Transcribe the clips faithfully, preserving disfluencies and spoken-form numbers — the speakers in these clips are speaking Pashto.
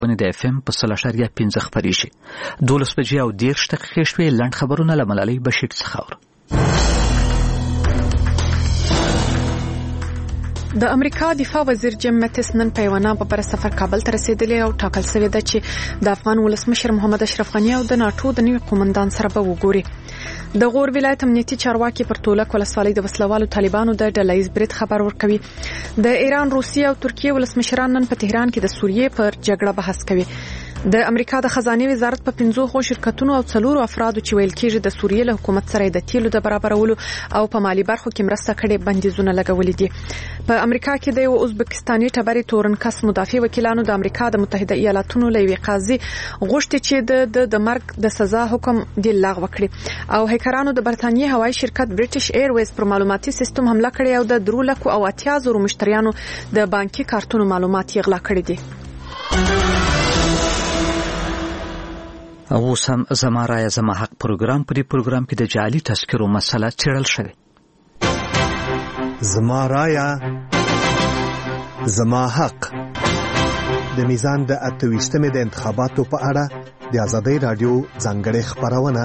ونې د اف ام په سل اشاریه پنځه خپرېږي. دولس بجې او دېرش دقیقې شوې. لنډ خبرونه له ملالۍ بشیر څخه اورو. د امریکا دفاع وزیر جیم مټس نن په یو نامبره سفر کابل ته رسیدلی او ټاکل شوی دی چې د افغان ولسمشر محمد اشرف غنی او د ناتو د نوي قومندان سره به وګوري. د غور ولایت امنیتي چارواکي پر تولک ولسوالۍ د وسلوالو طالبانو د ډلهییز برید خبر ورکوي. د ایران، روسیې او ترکیې ولسمشران نن په تهران کې د سوریې پر جګړه بحث کوي. د امریکا د خزانه وزارت په پنځو خو شرکتونو او څلورو افرادو چې ویل کېږي د سوریې له حکومت سره د تیلو د برابرولو او په مالی برخو کې مرسته کړې بندیزونه لګولې دي. په امریکا کې د یو ازبکستاني ټبرې تورنکس مدافع وکیلانو د امریکا د متحده ایالاتونو له یوې قاضي غوښتي چې د د مرګ د سزا حکم دی لغوه کړي. او هکرانو د برتانیې هوایي شرکت برټش ایرویز پر معلوماتي سیستم حمله کړې او د درو لکو او اتیا زرو مشتریانو د بانکي کارتونو معلومات یې غلا کړي دي. اوس هم زما رایه زما حق پروګرام په دې پروګرام کې د جعلي تذکرو مسله څېړل شوې. زما رایه زما حق د میزان د اته ویشتمې د انتخاباتو په اړه د آزادۍ راډیو ځانګړې خپرونه.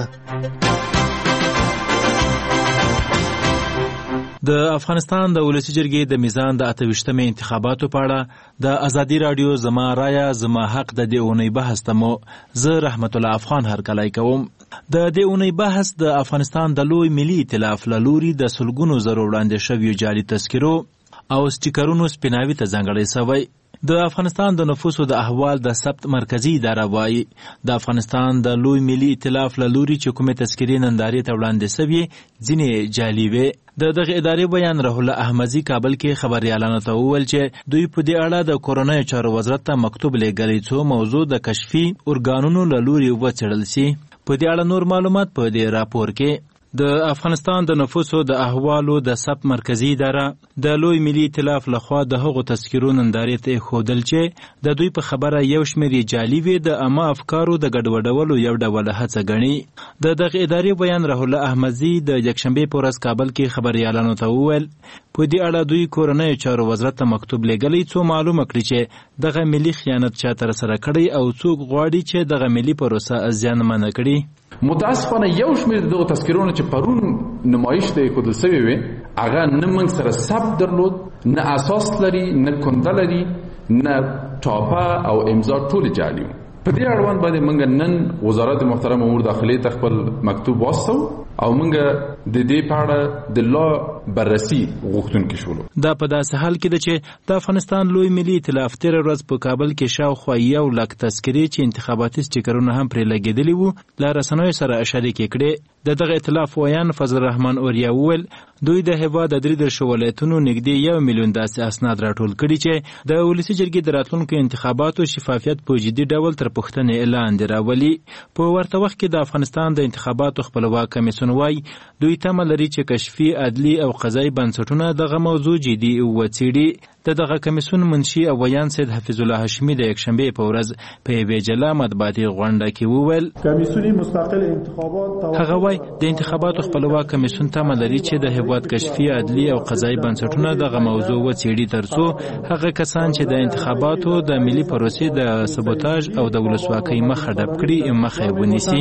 د افغانستان د ولسی جرګې د میزان د اته ویشتمې انتخاباتو په اړه د آزادۍ راډیو زما رایه زما حق د دې اونۍ بحث ته مو زه رحمت الله افغان هرکلی کوم. د دې اونۍ بحث د افغانستان د لوی ملي ائتلاف له لوري د سلګونو زرو وړاندې شویو جعلي تذکرو او سټیکرونو سپیناوي ته ځانګړی شوی. د افغانستان د نفوسو د احوال د ثبت مرکزی اداره وایي د افغانستان د لوی ملي ائتلاف له لوري چې کومې تذکرې نندارې ته وړاندې شوي ځینې جعلي وې. د دغه ادارې بیان رحول الله احمدي کابل کې خبريالانو ته وویل چې دوی په دې اړه د کورونای چارو وزارت ته مکتوب لېږلی څو موضوع د کشفي ارګانونو له لوري وڅېړل شي. په دې اړه نور معلومات په دې راپور کې. د افغانستان د نفوسو د احوالو د ثبت مرکزی اداره د لوی ملي ائتلاف لخوا د هغو تذکرو نندارې ته ښودل چې د دوی په خبره یو شمېر یې جعلي وي د عامه افکارو د ګډوډولو یو ډول هڅه ګڼي. د دغه ادارې بیان رحول الله احمدي د یکشنبې په ورځ کابل کې خبریالانو ته وویل په دې اړه دوی کورنۍ چارو وزارت ته مکتوب لېږلی څو معلومه کړي چې دغه ملي خیانت چا ترسره کړی او څوک غواړي چې دغه ملي پروسه زیانمنه کړي. متاسفانه یو شمېر دغه تذکرونه چې پرون نمایش ته ایښودل سوي وي هغه نه موږ سره ثبت درلود، نه اساس لري، نه کنده لري، نه ټاپه او امضا ټولې جعلي وو. په دې اړوند باندې موږ نن وزارت محترم امور داخلي ته خپل مکتوب واستو او موږ د دې په اړه د لا بررسي غوښتونکي شولو. دا په داسې حال کې ده چې د افغانستان لوی ملي ائتلاف تېره ورځ په کابل کې شاوخوا یو لک تذکرې چې انتخاباتي سټیکرونه هم پرې لګېدلي وو له رسنیو سره شریکې کړې. د دغه ائتلاف ویان فضل الرحمن اوریا وویل دوی د هېواد د درې دېرشو ولایتونو نږدې یو میلیون داسې اسناد راټول کړي چې د ولسي جرګې د راتلونکو انتخاباتو شفافیت په جدي ډول تر پوښتنې لاندې راولي. په ورته وخت کې د افغانستان د انتخاباتو خپلواک کمیسیون وایي دوی تمه لري چې کشفي، عدلي او قضایي بنسټونه دغه موضوع جدي وڅېړي. د دغه کمیسیون منشي او ویان سید حفیظ الله هاشمي د یکشنبې په ورځ په یوې جلا مطبوعاتي غونډه کې وویل کمیسیون مستقل انتخابات هغه وایي د انتخاباتو خپلواک کمیسیون تمه لري چې د هېواد کشفي، عدلي او قضایي بنسټونه دغه موضوع وڅېړي ترڅو هغه کسان چې د انتخاباتو د ملي پروسې د سبوتاژ او د ولسواکۍ مخه ډب کړي مخه یې ونیسي.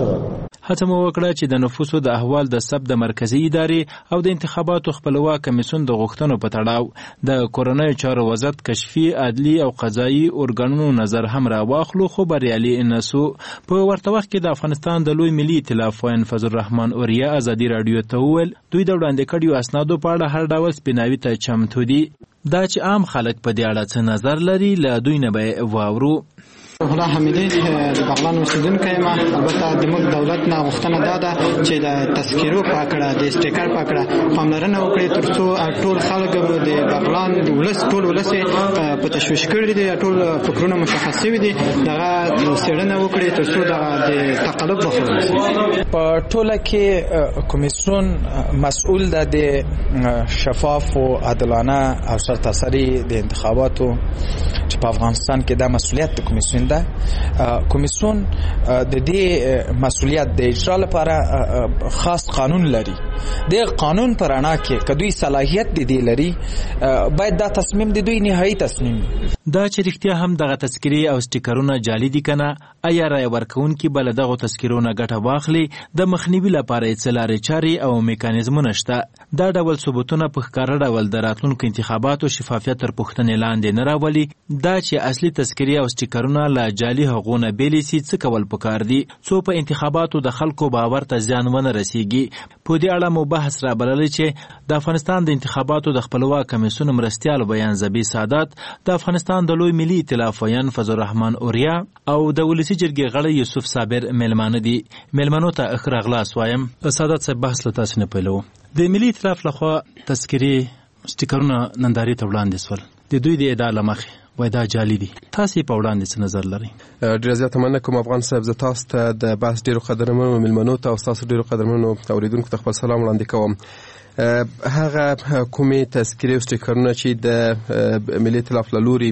هڅه مو وکړه چې د نفوسو د احوال د ثبت د مرکزي ادارې او د انتخاباتو خپلواک کمیسیون د غوښتنو په تړاو د کورنۍ چارو وزارت کشفي، عدلي او قضایي ارګانونو نظر هم راواخلو خو بریالي نه سو. په ورته وخت کې د افغانستان د لوی ملي ائتلاف ویان فضل الرحمن اوریا آزادي راډیو ته وویل دوی د وړاندې کړیو اسنادو په اړه هر ډول سپیناوي ته چمتو دي. دا چې عام خلک په دې اړه څه نظر لري له دوی نه به واورو. الله حمیدی د بغلان اوسیدونکی یم. البته زموږ دولت نه غوښتنه دا ده چې د تذکرو په کړه د سټیکر په کړه پاملرنه وکړي ترڅو ټول خلک د بغلان ولس ټول ولس په تشویش کړي دي، ټول فکرونه مشخص شوي دي، دغه څېړنه وکړي ترڅو د تقلب مخنیوی شي. په ټوله کې کمیسیون مسؤل ده د شفاف او عادلانه او سرتاسري د انتخاباتو چې په افغانستان کې دا مسؤلیت د کمیسیون ده. کمیسیون د دې مسؤلیت د اجرا لپاره خاص قانون لري. د قانون پر اړه کې کدوې صلاحیت دي لري باید دا تصمیم د دوی نهایی تصمیم. دا چې رښتیا هم دغه تذکرې او سټیکرونه جعلي دي کنه، آیا رایه ورکوونکي به له دغو تذکرونو ګټه واخلي؟ د مخنیوي لپاره یې څه لارې چارې او میکانیزمونه شته؟ دا ډول ثبوتونه په ښکاره ډول د راتلونکو انتخاباتو شفافیت تر پوښتنې لاندې نه راولي. دا چې اصلي تذکرې او سټیکرونه له جعلي هغو نه بېلې سي، څه کول پکار دي څو په انتخاباتو د خلکو باور ته زیان ونه رسیږي؟ په دې اړه مو بحث رابللی چې د افغانستان د انتخاباتو د خپلواک کمیسیون مرستیال بیان زبی سادات، د افغانستان د لوی ملي ائتلاف ویان فضل الرحمن اوریا او د ولسي جرګې غړی یوسف صابر میلمانه دي. میلمنو ته ښه راغلاست وایم. سادات صاحب، بحث له تاسې نه پیلوو. د ملي ائتلاف لخوا تذکرې سټیکرونه نندارې ته وړاندې سول، د دوی د ادعا له مخې وای دا جعلي دي. تاسې په وړاندې څه نظر لرئ؟ ډېره زیاته مننه کوم افغان صاحب. زه تاسو ته د بحث ډېرو قدرمنو میلمنو ته او ستاسو ډېرو قدرمنو اورېدونکو ته خپل سلام وړاندې کوم. هغه کومې تذکرې او سټیکرونه چې د ملي ائتلاف له لوري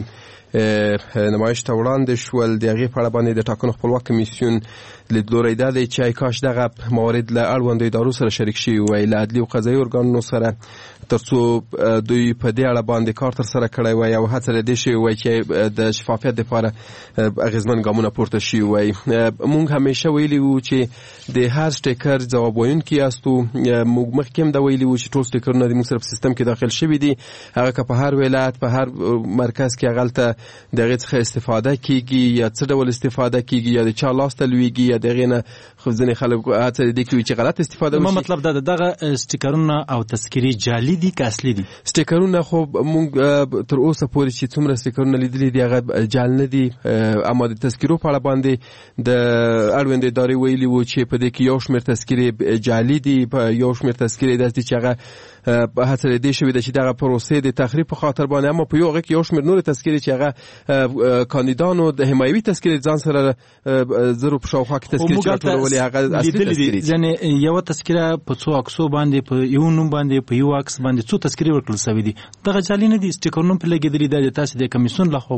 نمایش ته وړاندې شول، د هغې په اړه باندې د ټاکنو خپلواک کمیسیون لیدلوری دا دی چې ای کاش دغه موارد له اړوندو ادارو سره شریک شوي وای، له عدلي او قضایي ارګانونو سره، تر څو دوی په دې اړه باندې کار تر سره کړی وای او هڅه له دې شوې وای چې د شفافیت دپاره اغېزمن ګامونه پورته شوي وای. موږ همیشه ویلي وو چې د هر سټیکر ځواب ویونکي یاستو. موږ مخکې هم دا ویلي وو چې ټول سټیکرونه د موږ سره په سیستم کې داخل شوي دي، هغه که په هر ولایت په هر مرکز کې هغلته د هغې څخه استفاده کیږي یا څه ډول استفاده کیږي یا د چا لاس ته لویږي یا د هغې نه ځینې خلک هڅه دې کوي چې غلط استفاده وشي. ما مطلب دا د دغه سټیکرونه او تذکرې جعلي دي که اصلي دي؟ سټیکرونه خو موږ تر اوسه پورې چې څومره سټیکرونه لیدلي دي هغه جعل نه دي، اما د تذکرو په اړه باندې د اړوندې ادارې ویلي وو چې په دې کې یو شمېر تذکرې جعلي دي، په یو شمېر تذکرې داسې دي چې هغه هڅه دې شوې ده چې دغه پروسې د تخریب په خاطر باندې، اما په یو هغه کې یو شمېر نورې تذکرې چې هغه کاندیدانو د حمایوي تذکرې ځان سره زرو په شاوخوا کې تذکرې چې راټولولې هغه اصلي تذکرې دي. یعنې یوه تذکره په څو عکسو باندې، په یو نوم باندې، په یو عکس باندې څو تذکرې ورکړل شوي دي، دغه جعلي نه دي؟ سټیکرونه پرې لګېدلي دا د تاسې د کمیسیون لخوا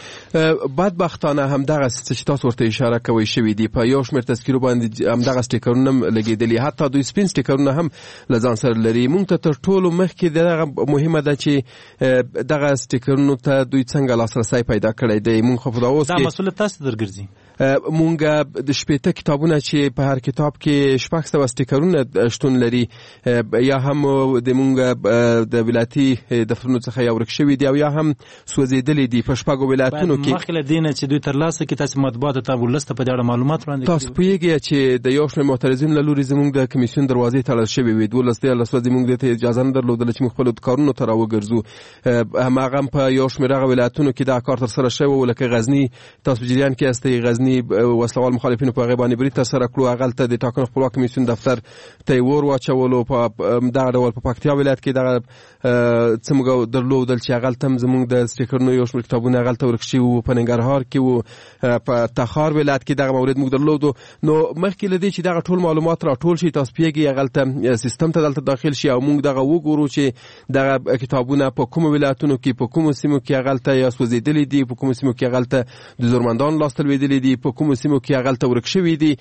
بدبختانه همدغه چې تاسو ورته اشاره کوئ شوي دي، په یو شمېر تذکرو باندې همدغه سټیکرونه هم لګېدلي، حتی دوی سپین سټیکرونه هم له ځان سره لري. موږ ته تر ټولو مخکې دغه مهمه ده چې دغه سټیکرونو ته دوی څنګه لاسرسی پیدا کړی دی. موږ خو په دا اوس کې دا مسؤلیت تاسې درګرځي. مونږ د شپېته کتابونه چې په هر کتاب کې شپږ سوه سټیکرونه شتون لري، یا هم د مونږ د ولایتي دفترونو څخه یا ورک شوي دي او یا هم سوځېدلي دي په شپږو ولایتونو کې. مخکې له دې نه چې دوی ترلاسه کړي، تاسې مطبوعاتو ته ولس ته په دې اړه معلومات وړاندې کړي؟ تاسو پوهېږئ چې د یو شمېر معترضینو له لوري زموږ د کمیسیون دروازې تړل شوې وې، دولس دیارلس ورځې موږ دې ته اجازه نه درلودله چې موږ خپلو کارونو ته راوګرځو. هماغه هم په یو شمېر هغه ولایتونو کې دا کار ترسره شوی و، لکه غزني، تاسو په جریان کې یاستئ، غزني وسلوال مخالفینو په هغې باندې برید ترسره کړو، هغلته د ټاکنو خپلواک کمیسیون دفتر ته یې اور واچولو. په دغه ډول په پکتیا ولایت کې دغه څه موږ درلودل چې هغلته هم زموږ د سټیکرونو یو شمېر کتابونه هغلته ورک شوي وو، په ننګرهار کې وو، په تخار ولایت کې دغه مورد موږ درلودو. نو مخکې له دې چې دغه ټول معلومات راټول شي، تاسو پوهېږئ هغلته سیستم ته دلته داخل شي او موږ دغه وګورو چې دغه کتابونه په کومو ولایتونو کې، په کومو سیمو کې هغلته یا سوځېدلي دي، په کومو سیمو کې هغلته د زورمندانو لاسته لوېدلي دي، په کومو سیمو کې هغلته ورک شوي دي.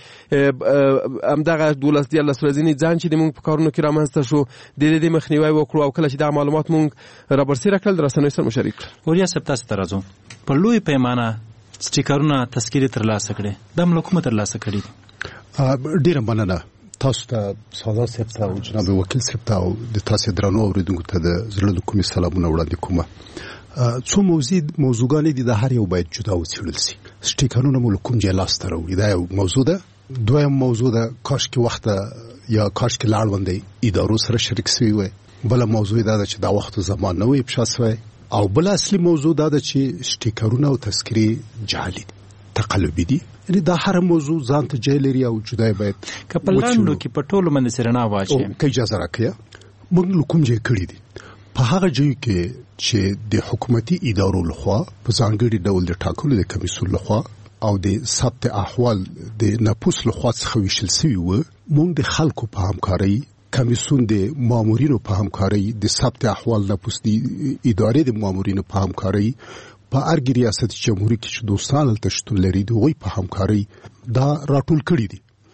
همدغه دولس دیارلس ورځني ځان چې د موږ په کارونو کې رامنځته شو، د دې مخنیوی وکړو او کله چې دغه معلومات موږ رابرسېره کړل د رسنیو سره مو شریک کړل. اوریا صاحب، تاسو ته راځو. په لوی پیمانه سټیکرونه تذکرې ترلاسه کړې، دا هم له کومه ترلاسه کړي دي؟ ډېره مننه تاسو ته، سادات صاحب ته او جناب وکیل صاحب ته او د تاسې درنو اورېدونکو ته د زړه له کومې سلامونه وړاندې کومه. څو موضوع موضوعګانې دي، د هر یو باید جدا وڅېړل شي. سټیکرونه مو له کوم ځای لاسته راوړي، دا یو موضوع ده. دویم موضوع ده کاشکې وخت یا کاشکې له اړوندې ادارو سره شریک شوي وای. بله موضوع دا ده چې دا وخت و زمان نه وي افشا شوی. او بل اصلي موضوع دا ده چې سټیکرونه او تذکرې جعلي دي، تقلبي دي. یعنې دا هر موضوع ځان ته ځای لري او جدا باید که په لاندو کې په ټولو باندې سرنا واچوي. که اجازه راکړئ، موږ له کوم ځای کړي دي؟ په هغه ځای کې چې د حکومتي ادارو لخوا په ځانګړي ډول د ټاکلو د کمیسیون لخوا او د ثبت احوال د نفوس لخوا څخه ویشل شوي وو، موږ د خلکو په همکارۍ، کمیسیون د مامورینو په همکارۍ، د ثبت احوال نفوس د ادارې د مامورینو په همکارۍ، په ارګ ریاست جمهوریت کې چې دوستان هلته شتون لري د هغوی په همکارۍ دا راټول کړي دي.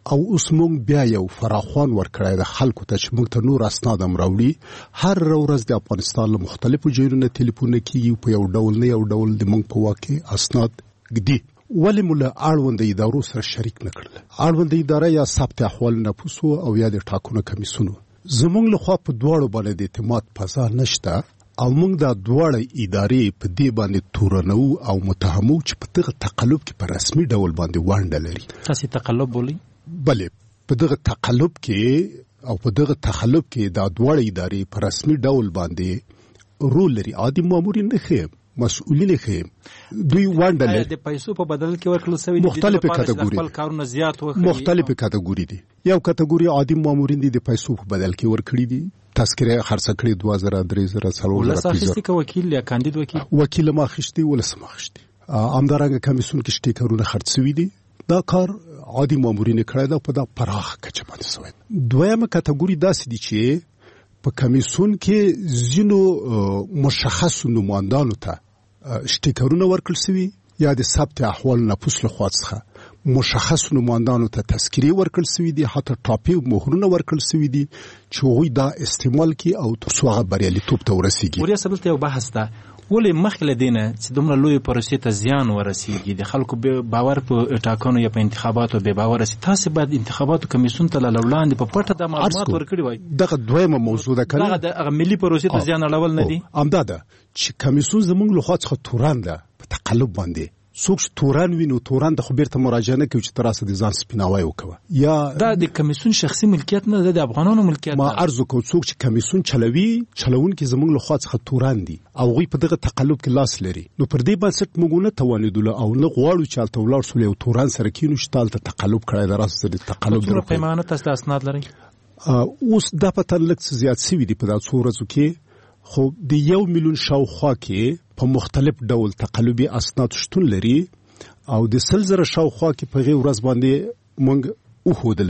او اوس موږ بیا یو فراخوان ورکړی د خلکو ته چې موږ ته نور اسناد هم راوړي. هر ورځ د افغانستان له مختلفو ځایونو ټلیفونونه کېږي په یو ډول نه یو ډول د موږ په واک کې اسناد ږدي. ولې مو له اړونده ادارو سره شریک نه کړل؟ اړونده اداره یا ثبت احوال نفوسو او یا د ټاکنو کمیسیونو زموږ لخوا په دواړو باندې د اعتماد فضا نشته او موږ دا دواړه ادارې په دې باندې تورنو او متهمو چې په دغه تقلب کې په رسمي ډول باندې ونډه لري. تاسو تقلب بولئ؟ بله، په دغه تقلب کې او په دغه تخلب کې دا دواړه ادارې په رسمي ډول باندې رول لري. عادي مامورین نه خیم، مسؤلین خیم، دوی ونډه لري. د پیسو په بدل کې ورکړل شوی دي مختلفه کټګوري خپل کارونه زیات وکړي. مختلفه کټګوري دي. یو کټګوري عادي مامورین دي د پیسو په بدل کې ورکړي دي. تذکره خرڅ کړي دوه زره درې زره څلور زره ولس اخیستي که وکیل یا کاندید وکیل وکیل ما اخیستي ولس ما اخیستي. همدارنګه کمیسیون کې شټیکرونه خرڅ شوي دي. دا کار عادي مامورین کړی دا په دا پراخ کچه باندې شوی. دویمه کټګوري داسې دي چې په کمیسیون کې ځینو مشخص نمائندانو ته شټیکرونه ورکړل شوي یا د ثبت احوال نفوس لخوا څخه مشخص نمائندانو ته تذکیرې ورکړل شوي دي، حتی ټاپي مهرونه ورکړل شوي دي چې هغوی دا استعمال کړي او تر څو هغه بریالیتوب ته ورسیږي. وریا سبل ته یو بحث ده، ولې مخکې له دې نه چې دومره لویې پروسې ته زیان ورسیږي، د خلکو باور په ټاکنو یا په انتخاباتو بې باوره سي، تاسو باید انتخاباتو کمیسیون ته له وړاندې په پټه د معلومات ورکړي وای. دغه دویمه موضوع ده کنه، دغه د ملي پروسې ته زیان اړول نه دي. همدا ده چې کمیسیون زموږ له خوا څخه توران ده په تقلب باندې. څوک چې توران ویني توران د خو بیرته مراجعه نه کوي چې تراسه د ځان سپیناوی وکوه. یا دا د کمیسیون شخصي ملکیت نه ده، د افغانانو ملکیت. ما عرض وکړ څوک چې کمیسیون چلوي چلونکي زموږ له خوا څخه توران دي او غوی په دغه تقلب کې لاس لري. نو پر دې بنسټ موږ نه توانیدل او نه غواړو چې الته ولاړ سو له توران سره کینو چې تالته تقلب کړای دراسه د تقلب د پیمانه تاسو اسناد لري. اوس دا په تل لک زیات سوي دي په دغه ورځو کې، خو د یو میلیون شاوخوا کې په مختلف ډول تقلبي اسناد شتون لري او د سل زره شاوخوا کې په غي ورځ باندې مونږ وښودله.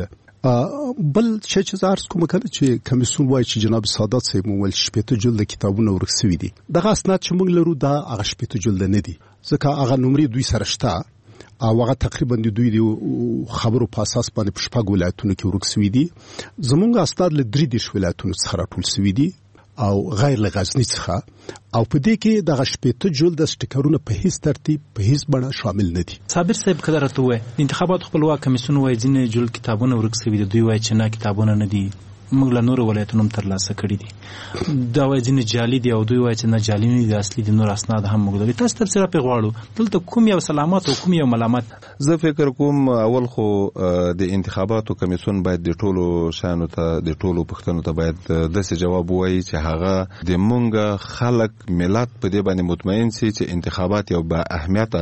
بل شي چې زارس کوم کړي چې کمیسیون وایي چې جناب سادات صاحب مول شپته جلد کتابونه ورکسوي دي. دغه اسناد چې مونږ لرو دا هغه شپته جلد نه دي، ځکه هغه نمرې دوی سره شته او هغه تقریبا د دوی د خبرو په اساس باندې په شپږ ولایتونو کې ورکسوي دي. زمونږ اسناد له درې دیش ولایتونو څخه راټول شوي دي او غیر له غزنی څخه، او په دې کې د شپږ جلد سټیکرونه په هیڅ ترتیب په هیڅ بڼه شامل نه دي. صابر صاحب کله راته وای انتخابات خپلواک کمیسیون وای ځینې جلد کتابونه ورکسوي دي، دوی وای چې نه کتابونه نه دي، موږ له نور ولایتونو هم ترلاسه کړي دي. دا وای ځینې جعلي دي او دوی وای چې نه جعلي نه دي، اصلي دي، نور اسناد هم موږ لري. تاسو تفسیر په غواړو دلته کوم یو سلامات او کوم یو ملامت؟ زه فکر کوم اول خو د انتخاباتو کمیسیون باید د ټولو شانو ته د ټولو پښتنو ته باید داسې جواب وایي چې هغه د مونږ خلک ملت په دې باندې مطمئن سي چې انتخابات یو با اهمیته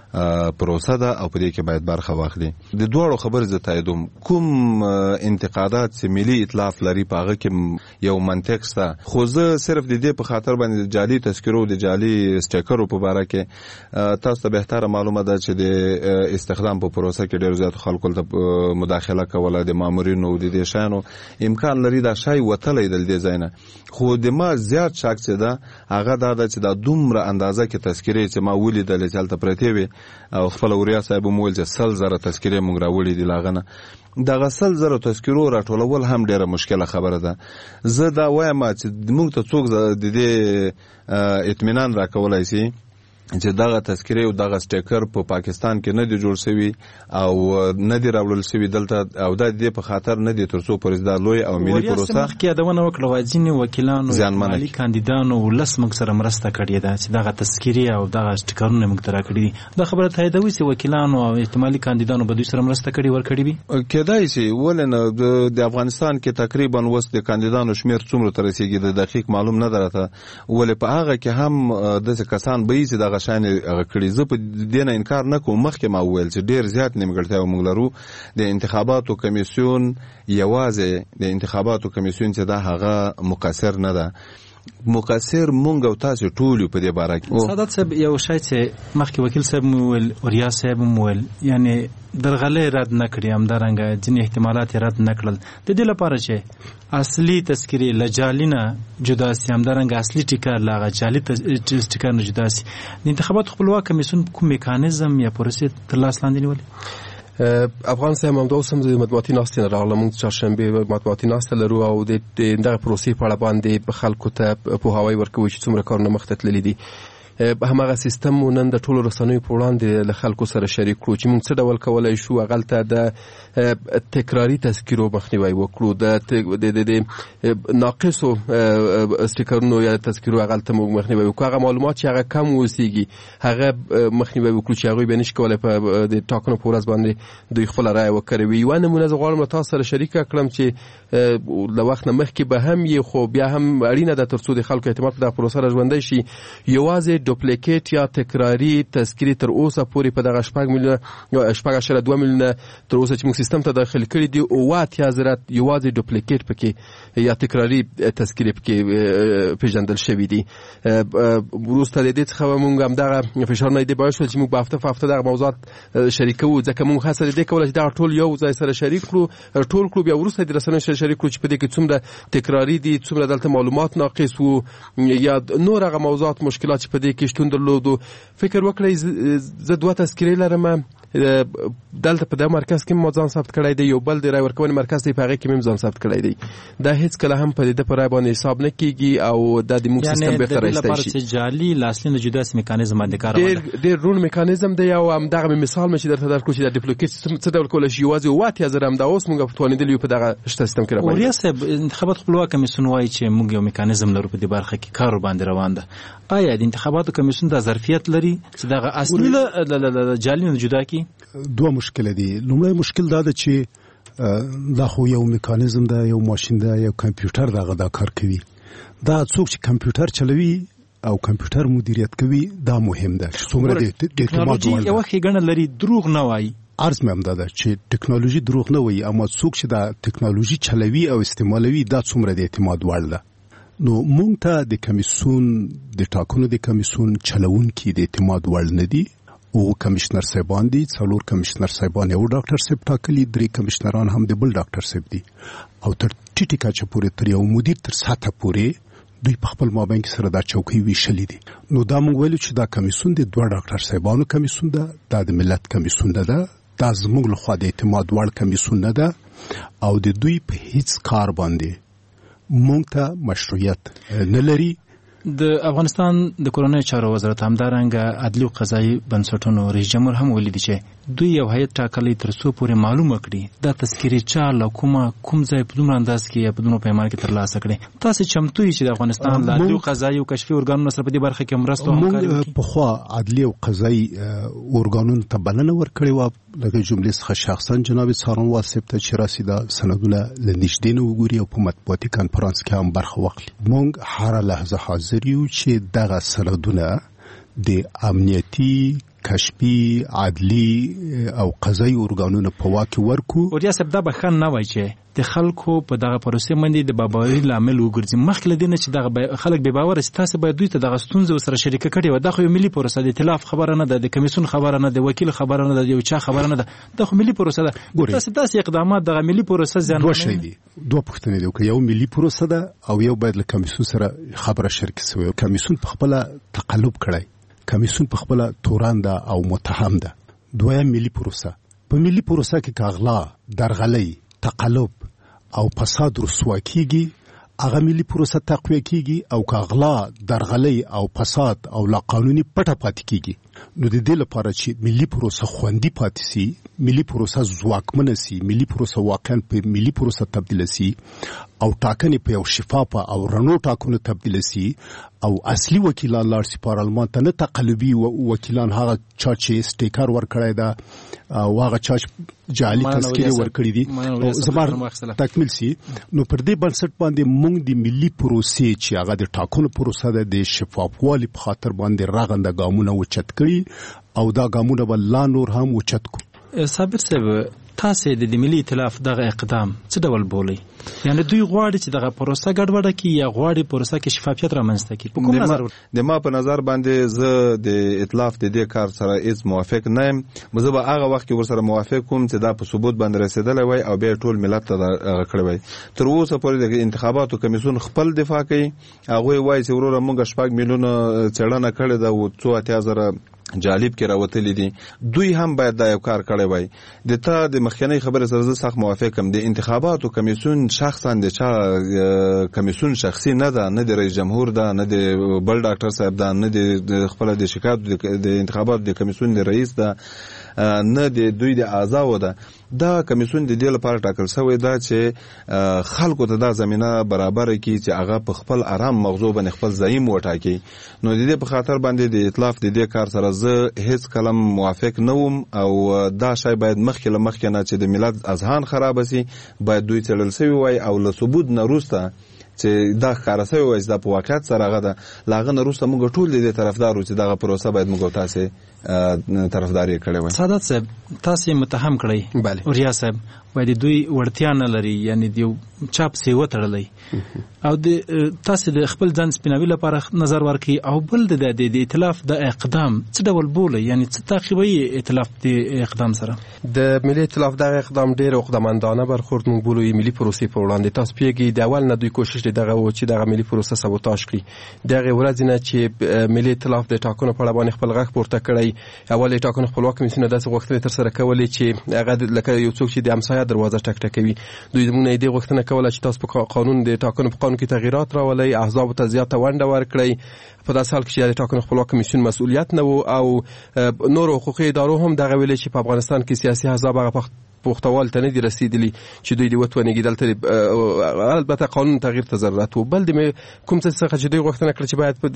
پروسه ده او په دې کې باید برخه واخلي. د دوړو خبر زه تاییدوم، کوم انتقادات چې ملي ائتلاف لري په هغه کې یو منطق شته، خو زه صرف د دې په خاطر باندې د جعلي تذکرو د جعلي سټیکرو په اړه کې تاسو ته بهتره معلومه ده چې د استخدام په پروسه کې ډېر زیات خلکو ته مداخله کوله، د مامورینو او د دې شانو امکان لري دا شای وتلی د دې ځای نه. خو د ما زیات شک چې ده هغه دا ده چې دا دومره اندازه کې تذکرې چې ما ولیدلې چې هلته پرتې وي او خپل وریا صاحب مول چې سل زره تذکرې مونږ راوړي دي لاغنه. دغه سل زره تذکرو راټولول هم ډیره مشکله خبره ده. زه دا وایم چې مونږ ته څوک د دې اطمینان راکولای شي چې دغه تذکرې او دغه سټیکر په پاکستان کې نه دی جوړ شوی او نه دی راوړل شوی دلته، او د دې په خاطر نه دی ترڅو پرېزدا لوی او ملي پروسه مخکې یادونه وکړه ځینې وکیلانو مالي کاندیدانو ولس موږ سره مرسته کړې ده چې دغه تذکرې او دغه سټیکرونه موږ ته راکړي دي. دا خبره تاییدوي چې وکیلانو او احتمالي کاندیدانو به دوی سره مرسته کړې ورکړي وي؟ کېدای شي، ولې نه. د افغانستان کې تقریبا اوس د کاندیدانو شمیر څومره ته رسیږي د دقیق معلوم نه ده راته، ولې په هغه کې هم داسې کسان به وي چې دغه شان هغه کړي. زه په دې نه انکار نه کوم، مخکې ما وویل چې ډېر زیات نیمګړتیاوې موږ لرو. د انتخاباتو کمیسیون یوازې د انتخاباتو کمیسیون چې دا هغه مقصر نه ده، مقصر مونږ او تاسو ټول په دې باره کې. سادات صاحب یو شای چې مخکې وکیل صاحب مول وریا صاحب مول یعنی درغلې رد نه کړی، همدارنګه ځینې احتمالات رد نه کړل د دې لپاره چې اصلي تذکرې لجالینه جدا سي، همدارنګه اصلي ټیکر لاغه جالي ټیکر نه جدا سي. د انتخاباتو خپلواک کمیسیون کوم میکانیزم یا پروسې تر لاس لاندې نیولې؟ افغان صاحب هم د اوس هم د مطبوعاتي ناستې نه راغله. موږ چهارشنبې مطبوعاتي ناسته لرو او د دغه پروسې په اړه باندې خلکو ته پوهاوی ورکوي چې څومره کارونه مخته تللي دي. هماغه سیستم مو نن د ټولو رسنیو په وړاندې له خلکو سره شریک کړو چې موږ څه ډول کولی شو هغلته د تکراري تذکیرو مخنیوی وکړو، د د ناقصو سټیکرونو یا تذکیرو هغلته موږ مخنیوی وکړو، هغه معلومات چې هغه کم اوسیږي هغه مخنیوی وکړو چې هغوی به نشي کولی په د ټاکنو په ورځ باندې دوی خپله رایه وکروي. یوه نمونه زه غواړم له تاسو سره شریکه کړم چې له وخت نه مخکې به هم یې خو بیا هم اړینه ده تر څو د خلکو اعتماد په دغه پروسه را ژوندی شي. یوازې دوپلیکیټ یا تکراری تذکیرې تر اوسه پورې په دغه شپږ میلیونه شپږ اعشاریه دوه میلیونه تر اوسه چې موږ سیستم ته داخل کړي دي، اووه اتیا زره یوازې دوپلیکیټ پکې یا تکراری تذکیرې پکې پیژندل شوي دي. وروسته د دې څخه موږ همدغه فشارونه دې باعث شول چې موږ په هفته په هفته دغه موضوعات شریکوو، ځکه موږ هڅه دې کوله چې دغه ټول یو ځای سره شریک کړو ټول کړو بیا وروسته د رسنیو سره شریک کړو چې په دې کې څومره تکراری دي، څومره دلته معلومات ناقص وو یا نور هغه موضوعات مشکلات چې په دې کې شتون درلودو. فکر وکړئ زه دوه تذکیرې لرم، دلته په دغه مرکز کې مو ځان ثبت کړی دی، یو بل د رای ورکونې مرکز دی په هغې کې مې ځان ثبت کړی دی. دا هیڅ کله هم په ده په رای باندې حساب نه کیږي او دا د موږ سیستم بېرته رایستی شي. یعنې د دې لپاره چې جعلي لاسلیک د جداسي میکانیزم باندې کار ډېر ډېر روڼ میکانیزم دی او همدغه مې مثال مې چې درته درکړو چې د ډیپلوکیټ سیستم څه ډول کولی شي. یوازې اووه اتیا زره همدا اوس موږ توانېدلي یو په دغه شته سیستم کې راباندې. وریا صاحب انتخابات خپلواک کمیسیون وایي چې موږ یو میکانیزم لرو په دې برخه کې کار باندې روان ده. آیا د انتخاباتو کمیسیون دا ظرفیت لري چې دغه اصلي له جعلي نه جدا کړي؟ دوه مشکل دي. لومړی مشکل دا ده چې دا خو یو میکانیزم ده، یو ماشین ده، یو کمپیوټر دغه دا کار کوي. دا څوک چې کمپیوټر چلوي او کمپیوټر مدیریت کوي دا مهم ده چې څومره د اعتماد وړ ده. یو ښېګڼه لري دروغ نه وایي. عرض مې همدا ده چې ټکنالوژي دروغ نه وایي، اما څوک چې دا ټکنالوژي چلوي او استعمالوي دا څومره د اعتماد وړ ده. نو مونږ ته د کمیسیون د ټاکنو د کمیسیون چلوونکي د اعتماد وړ نه دي. او کمشنر صاحبان دي، څلور کمشنر صاحبان یو ډاکټر صاحب ټاکلي، درې کمشنران هم د بل ډاکټر صاحب دي او تر ټیټي کچه پورې تر یو مدیر تر سطح پورې دوی په خپل مابین کې سره دا چوکۍ ویشلې دي. نو دا موږ ویلو چې دا کمیسیون د دوه ډاکټر صاحبانو کمیسیون ده، دا د ملت کمیسیون ده، دا زموږ لخوا د اعتماد وړ کمیسیون نه ده او د دوی په هیڅ کار باندې موږ ته مشروعیت نه لري. د افغانستان د کورنۍ چارو وزارت همدارنګه عدلي او قضایي بنسټونو رئیس جمهور هم ویلي دي چې دوی یو هیئت ټاکلی تر څو پورې معلومه کړي دا تذکیرې چا له کومه کوم ځای په دومره انداز کې یا په دومره پیمانه کې ترلاسه کړي. تاسې چمتو یې چې د افغانستان له عدلي او قضایي او کشفي ارګانونو سره په دې برخه کې مرسته او همکاري وکړي؟ پخوا عدلي او قضایي ارګانونو ته بلنه ورکړې وه، لکه جملې څخه شخصا جناب څارنوال صاحب ته چې راسي دا سندونه له نږدې نه وګوري او په مطبوعاتي کنفرانس کې هم برخه واخلي. موږ هره لحظه حاضر یو چې دغه سندونه د امنیتي کشفي عدلي او قضایي ارګانونو په واک کې ورکو. وریا صاحب دا بخښن نه وای چې د خلکو په دغه پروسې باندې د باباوي لامل وګرځي. مخکې له دې نه چې دغه خلک بې باوره سي تاسې باید دوی ته دغه ستونزې ورسره شریکه کړې وه. دا خو یو ملي پروسه ده، ائتلاف خبره نه ده، د کمیسیون خبره نه ده، د وکیل خبره نه ده، یو چا خبره نه ده، دا خو ملي پروسه ده. تاسې داسې اقدامات دغه ملي پروسه زیانمنوي. دوه شی دي، دوه پوښتنې دي. یو ملي پروسه ده او یو باید له کمیسیون سره خبره شریکه سوې. کمیسیون په خپله تقلب کړی، کمیسیون په خپله توران ده او متهم ده. دویم ملي پروسه. په ملي پروسه کې که غلا، درغلۍ، تقلب او فساد رسوا کیږي هغه ملي پروسه تقویه کیږي، او که غلا، درغلۍ او فساد او لا قانوني پټه پاتې کیږي. نو د دې لپاره چې ملي پروسه خوندي پاتې سي، ملي پروسه ځواکمنه سي، ملي پروسه واقعا په ملي پروسه تبدیل سي او ټاکنې په یو شفافه او رڼو ټاکنو تبدیل سي او اصلي وکیلان لاړ سي پارلمان ته، نه تقلبي وکیلان هغه چا چې سټیکر ورکړی ده او هغه چا چې جعلي تذکیرې ورکړي دي زمار تکمیل سي. نو پر دې بنسټ باندې موږ د ملي پروسې چې هغه د ټاکنو پروسه ده د شفافوالي په خاطر باندې رغنده ګامونه اوچت کړي او دا ګامونه به لا نور هم اوچت کړو. صابر صاحب تاسو د ملي ائتلاف دغه اقدام څه ډول بولئ؟ یعنی دوی غواړي چې دغه پروسه ګډوډه کړي یا غواړي پروسه کې شفافیت رامنځته کړي؟ په کوم نظر د ما په نظر باندې زه د ائتلاف د دې کار سره هیڅ موافق نه یم. زه به هغه وخت کې ورسره موافق کوم چې دا په ثبوت باندې رسیدلی وای او بیا ټول ملت ته هغه کړی وای. تر اوسه پورې د انتخاباتو کمیسیون خپل دفاع کوي. هغوی وایي چې وروره موږ شپږ میلیونه څېړنه کړې ده او څو اتیا زره جالب کې راوتلي دي. دوی هم باید دا یو کار کړی وای. د تا د مخکنۍ خبرې سره زه سخت موافق یم. د انتخاباتو کمیسیون شخصا د چا کمیسیون شخصي نه ده، نه د رئیس جمهور ده، نه د بل ډاکټر صاحب ده، نه د خپل د شکایت د انتخاباتو د کمیسیون د رئیس ده، نه د دوی د اعضاو ده. دا کمیسیون د دې لپاره ټاکل شوی ده چې خلکو ته دا زمینه برابر کړي چې هغه په خپل آرام مغزو باندې خپل زعیم وټاکي. نو د دې په خاطر باندې د ائتلاف د دې کار سره زه هیڅ کلم موافق نه وم او دا شی باید مخکې له مخکې نه چې د ملت اذهان خراب شي باید دوی څېړل شوي وای او له ثبوت نه وروسته چې دا ښکاره شوی وای چې دا په واقعیت سره هغه ده، له هغه نه وروسته موږ ټول د دې طرفدار وو چې دغه پروسه باید موږ تاسې طرفداري کړې وای. سعادت صاحب تاسې متهم کړئ. بله. اوریا صاحب وایي د دوی وړتیا نه لري، یعنی د یو چاپ سې وتړلی او د تاسې د خپل ځان سپیناوي لپاره نظر ورکړي او بل د د ائتلاف د اقدام څه ډول بولئ؟ یعنی څه تعقیبوي ائتلاف د اقدام سره؟ د ملي ائتلاف دغه اقدام ډېر عقدمندانه برخورد موږ بولو ملي پروسې په وړاندې. تاسو پوهېږئ د اول نه دوی کوشش دغه و چې دغه ملي پروسه سبوتاژ کړي. دغه ورځې نه چې ملي ائتلاف د ټاکنو په اړه باندې خپل غږ پورته کړی، اول یې ټاکنو خپلواک کمیسیون داسې غوښتنې ترسره کولې چې هغه لکه یو څوک چې د همسایه دروازه ټک ټکوي. دوی زموږ نه یې دې غوښتنه کوله چې تاسو په قانون د ټاکنو په قانون کې تغییرات راولئ، احزابو ته زیاته ونډه ورکړئ. په داسې حال کې چې د ټاکنو خپلواک کمیسیون مسؤلیت نه و او نور حقوقي ادارو هم دغه ویلي چې په افغانستان کې سیاسي احزاب هغه پختوال ته نه دي رسیدلی چې دوی د وتونګي دلته البته قانون تغییر ته ضرورت و. بل د کوم څه څخه چې دوی غوښتنه کړې چې باید په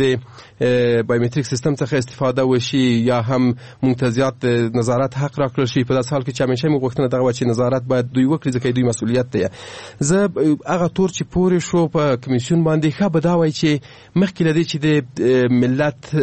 د بایومټریک سیستم څخه استفاده وشي یا هم ممتازات نظارت حق راکړل شي. په داسې حال کې چې همیشه موږ غوښتنه دغه چې نظارت باید دوی وکړي ځکه دوی مسؤلیت دی. زه هغه تور چې پورې شو په کمیسیون باندې ښه به دا وایي چې مخکې له دې چې د ملت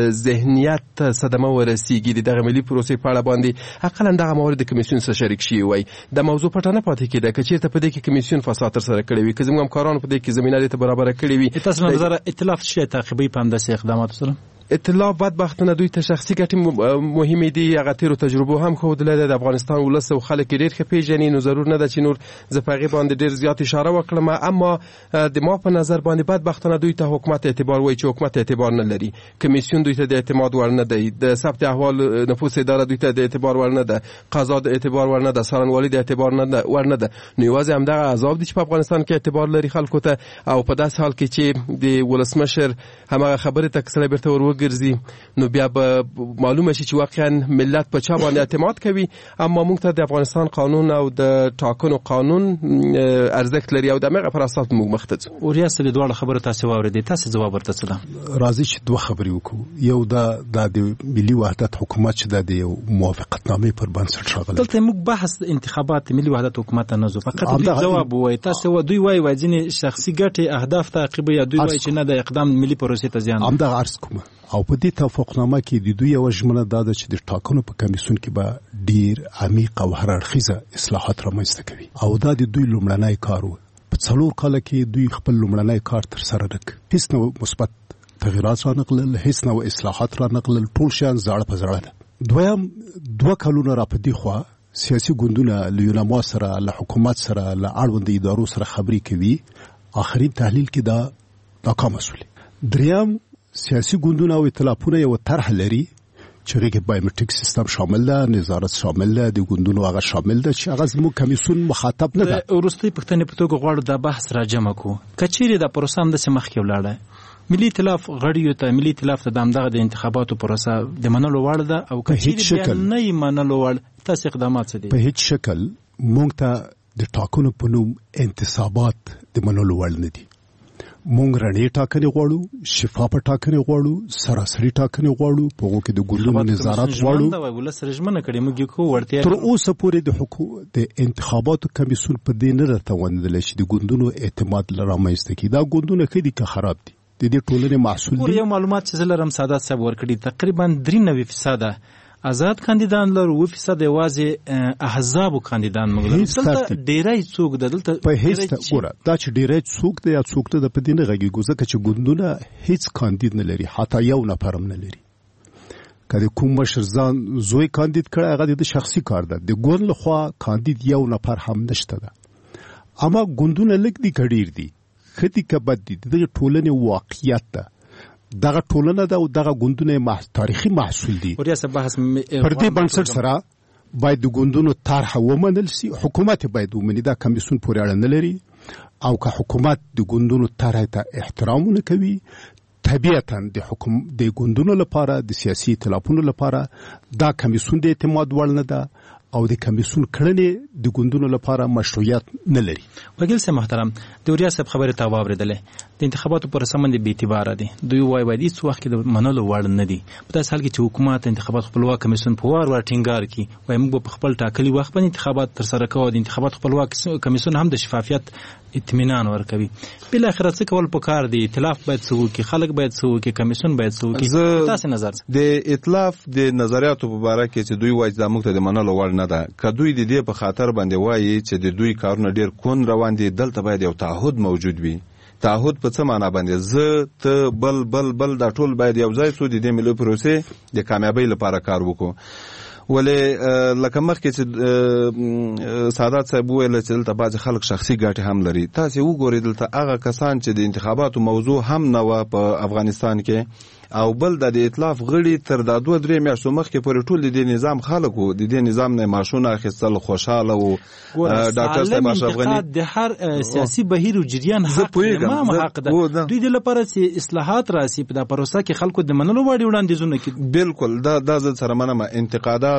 ذهنیت صدمه ورسیږي د دغه ملي پروسې په اړه باندې اقلا دغه موارد د کمیسیون سره شریک شي وای. د موضوع پټه نه پاتې کېده که چېرته په دې کې کمیسیون فساد ترسره کړی وي، که زموږ همکارانو په دې کې زمینه دې ته برابره کړې وي. تاسو له نظره ائتلاف څه تعقیبوي په همداسې اقداماتو سره؟ ائتلاف بدبختانه دوی ته شخصي ګټې مهمې دي. هغه تیرو تجربو هم ښودلی ده. د افغانستان ولس او خلک ډېر ښه پېژني، نو ضرور نه ده چې نور زه په هغې باندې ډېر زیات اشاره وکړم. اما د ما په نظر باندې بدبختانه دوی ته حکومت اعتبار وایي چې حکومت اعتبار نه لري. کمیسیون دوی ته د اعتماد وړ نه دی. د ثبت احوال نفوس اداره دوی ته د اعتبار وړ نه ده. قضا د اعتبار وړ نه ده. څارنوالي د اعتبار نه وړ نه ده. نو یوازې همدغه عذاب دي چې په افغانستان کې اعتبار لري خلکو ته. او په داسې حال کې چې د ولسمشر هماغه خبرې ته که سړی بیرته ور وګرځي نو بیا به معلومه شي چې واقعا ملت په چا باندې اعتماد کوي. اما موږ ته د افغانستان قانون او د ټاکنو قانون ارزښت لري او د هغه پر اساس موږ مخ ته ځو. اوریا صاحب د دواړو خبرو تاسو واورېدې، تاسو ځواب ورته څه ده؟ راځي چې دوه خبرې وکړو. یو دا د ملي وحدت حکومت چې د یو موافقتنامې پر بنسټ راغلی. دلته موږ بحث انتخابات ملي وحدت حکومت نه زو فقط جواب وای. تاسو دوی وای وای ځینې شخصي ګټې اهداف تعقیبوي یا دوی وای چې نه د اقدام ملي پروسې ته زیان. همدا عرض کوم. او په دې توافقنامه کې د دوی یو ژمنه دا ده چې د ټاکنو په کمیسیون کې به ډیر عمیق او هر اړخیزه اصلاحات رامنځته کوي او دا د دوی لومړنی کار و. په څلور کاله کې دوی خپل لومړنی کار ترسره کړ. هیڅ نو مثبت تغییرات را نقلل، هیڅ نو اصلاحات را نقلل، ټول شیان زاړه په زاړه ده. دویم دوه کلونه را پدې خوا سیاسي ګوندونه له یوناما سره له حکومت سره له اړوند ادارو سره خبرې کوي. آخرین تحلیل کې دا ناکام شول. دریم سیاسي ګوندونه او ائتلافونه یو طرح لري چې هغه بایومټریک سیستم شامل ده، نظارت شامل ده، د ګوندونو هغه شامل ده چې هغه زموږ کمیسیون مخاطب نه ده. وروستۍ پوښتنې په توګه غواړو دا بحث راجمع کړو. که چیرې دا پروسه همداسې مخکې ولاړه ملي ائتلاف غړیو ته ملي ائتلاف ته د همدغه د انتخاباتو پروسه د منلو وړ ده او که چیرې بیا نه یې منلو وړ تاسې اقدامات څه دي؟ په هیڅ شکل موږ ته د ټاکنو په نوم انتصابات د منلو وړ نه دي. مونږ رڼې ټاکنې غواړو، شفافه ټاکنې غواړو، سراسري ټاکنې غواړو، په هغو کې د ګوندونو نظارت غواړو. تر اوسه پورې د حکومت د انتخاباتو کمیسیون په دې نه راته وندلی چې د ګوندونو اعتماد رامنځته کړي. دا ګوندونه ښه دي که خراب دي د دې ټولنې محصول دي. یو معلومات چې زه لرم سعادت صاحب ورکړي تقریبا درې نوي فیصده آزاد کاندیدان لرو و فیصد یوازې احزاب کاندیدان موږ لرو دلته ډیری څوک د دلته په هیڅ ګوره دا چې ډیری څوک دی یا څوک ته د پدینه غږیږي ځکه چې ګوندونه هیڅ کاندید نه لري حتی یو نفر هم نه لري کله کوم مشر ځان زوی کاندید کړي هغه د شخصي کار ده د ګوند لخوا کاندید یو نفر هم نشته ده اما ګوندونه لګ دي کډیر دي خدي کبد دي د ټولنې واقعیت ده دغه ټولنه ده او دغه ګوندونه مح... تاریخي محصول دي وریا سه بحث پر دې بنسټ سره باید د ګوندونو طرح ومنل شي حکومت باید ومني دا کمیسیون پورې اړه نه لري او که حکومت د ګوندونو طرح ته احترام نه کوي طبيعتاً د حکوم د ګوندونو لپاره د سیاسي ائتلافونو لپاره دا کمیسیون د اعتماد وړ نه ده او د کمیسیون کړنې د ګوندونو لپاره مشروعیت نه لري. وکیل صاحب محترم د وریا صاحب خبره تا واوریدلې د انتخاباتو پر سمند به اعتبار دي دوی وای وای هیڅ وخت د منلو وړ نه دي په داس حال کې چې حکومت انتخابات خپلواک کمیسیون په وار ور ټینګار کی وای موږ په خپل ټاکلي وخت باندې انتخابات تر سره کوو د انتخابات خپلواک کمیسیون هم د شفافیت اطمینان ورکوي بل اخر څه کول پکار دي ائتلاف باید څو کې خلک باید څو کې کمیسیون باید څو کې تاسو نظر د ائتلاف د نظریاتو په اړه کې چې دوی وایي د موږ ته د منلو وړ نه ده کدوې د دې په خاطر باندې وایي چې د دوی کارونه ډیر کون روان دي دلته باید یو تعهد موجود وي تعهد په څه معنا باندې زه ته بل بل بل دا ټول باید یو ځای سو د دې ملي پروسې د کامیابی لپاره کار وکړو ولې لکه مخکې چې سادات صاحب ویل چې دلته بعض خلک شخصي ګټې هم لري تاسو وګورئ دلته هغه کسان چې د انتخاباتو موضوع هم نه و په افغانستان کې او بل د ائتلاف غړي تر د دوه درې میاشتو مخکې پورې ټول د نظام خلکو د دې نظام نه ماشونه اخیستل خوشاله او ډاکټر صاحب اشرف غنی د هر سیاسي بهیر او جریان حق ما حق ده دوی د لپاره چې اصلاحات راسي په د پروسه کې خلکو د منلو وړي وړاندیزونه کې بالکل دا د سره منم انتقادات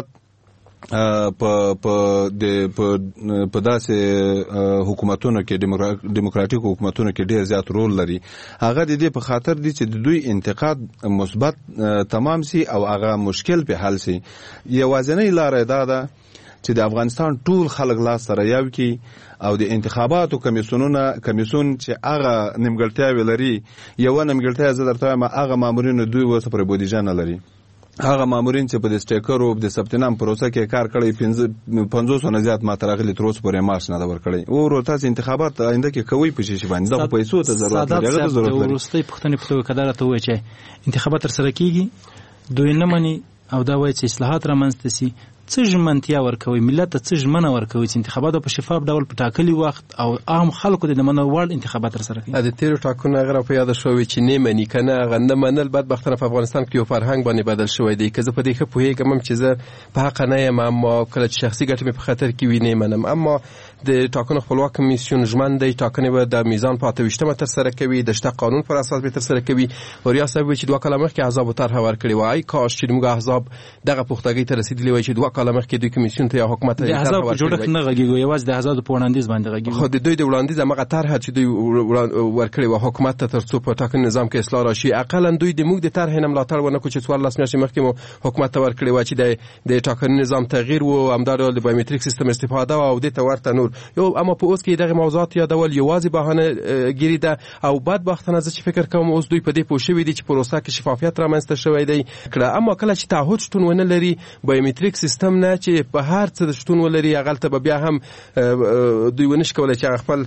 په په د په داسې حکومتونو کې دیموکراتیک حکومتونو کې ډیر زیات رول لري هغه د دې په خاطر دي چې د دوی انتقاد مثبت تمام سي او هغه مشکل په حل سي یوازینی لار دا ده چې د افغانستان ټول خلک لاس سره یو کی او د انتخاباتو کمیسیونونه کمیسیون چې هغه نیمګړتیاوې لري یو نیمګړتیا زه درته وایم هغه مامورین دوی وسه پر بودیجه نه لري هغه مامورین چې په د سټیکر او د ثبتنام پروسه کې کار کړی پنځوس نه زیات ماتراغلي تر اوسه پورې معاش نه دا ورکړي او ورته انتخابات آینده کې کوي په شي باندې د پیسو ته ضرورت لري هغه ضرورت لري ورستي پښتنې په توګه کډاره ته وایي چې انتخابات تر سره کیږي دوی نه مني او دا وایي چې اصلاحات رامنځته سي څه ژمنتیا ورکوي ملت ته څه ژمنه ورکوي چې انتخابات په شفاف ډول په ټاکلي وخت او عام خلکو د منلو وړ انتخابات تر سره کوي د تیرو ټاکنو هغه په یاد شوی چې نه مني کنه هغه نه منل بدبختانه په افغانستان کې یو فرهنګ باندې بدل شوی دی که زه په دې ښه پوهېږم چې زه په حق نه یم اما کله چې شخصي ګټې مې په خطر کې وي نه منم اما د ټاکنو خپلواک کمیسیون ژمن دی ټاکنې به د میزان په اته ویشتمه تر سره کوي د شته قانون پر اساس به تر سره کوي وریا صاحب چې دوه کاله مخکې احزاب طرح ورکړي وای کاش چې موږ احزاب دغه پختګۍ ته رسیدلی وای چې دوه کاله مخکې د کمیسیون ته حکومت د احزاب جوړښت نه غږیږي یوازې د احزاب په وړاندیز باندې غږیږي خو د دوی د وړاندیز هغه طرح چې دوی ورکړي و حکومت ته تر څو په ټاکنې نظام کې اصلاح راشي اقلا دوی د موږ د طرح نه ملاتړ ونه کوي چې څوارلس میاشتې مخکې مو حکومت ته ورکړي و چې د د ټاکنې نظام تغییر و همدار د بایومټریک سیستم استفاده او د تورته نور یو اما په اوس کې دغه موضوعات یادول یوازې بهانه ګیری ده او بدبختانه چې فکر کوم اوس دوی په دې پوه شوي دي چې پروسه کې شفافیت رامنځته شوی دی کړه اما کله چې تعهد شتون ونه لري بایومټریک سیستم نه چې په هر څه شتون ولري هغه ته بیا هم دوی ونش کولای چې خپل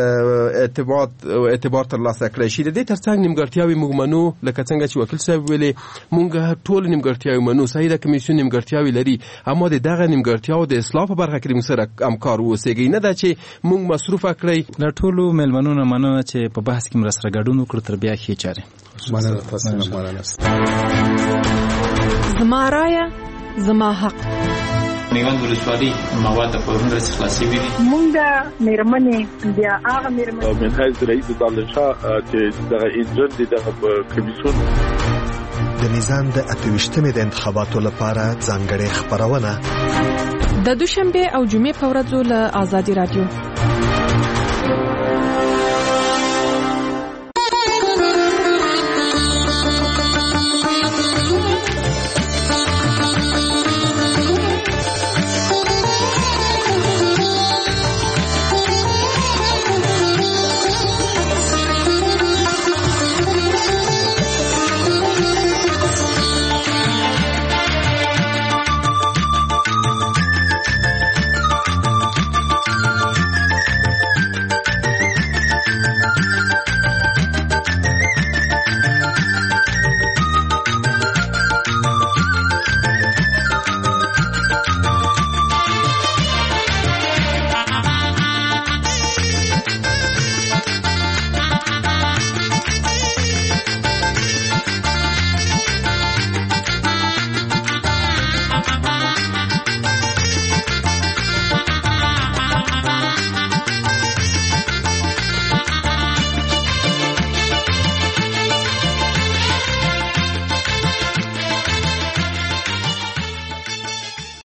اعتبار اعتبار تر لاسه کړی شي د دې ترڅنګ نیمګړتیاوې موږ منو لکه څنګه چې وکیل صاحب ویلي موږ ټول نیمګړتیاوې منو صحیح د کمیسیون نیمګړتیاوې لري اما د دغه نیمګړتیاو د اصلاح په برخه کې موږ سره همکار اوسېږي نه ده چې موږ مصروف کړی له ټولو مېلمنو نه مننه چې په بحث کې مرسته ګډون وکړو تر بیا ښې چارې مننه تاسو نه زما رایه زما حق میوند ولسوالي مواد په ورنډه خلاصي وي مونږه مېرمنې بیا هغه مېرمنې من حیث رئیس دانشا چې دغه انجن دي دغه کمیسیون د میزان د اته ویشتمې د انتخاباتو لپاره ځانګړې خبرونه د دوشنبه او جمعې په ورځو له آزادي رادیو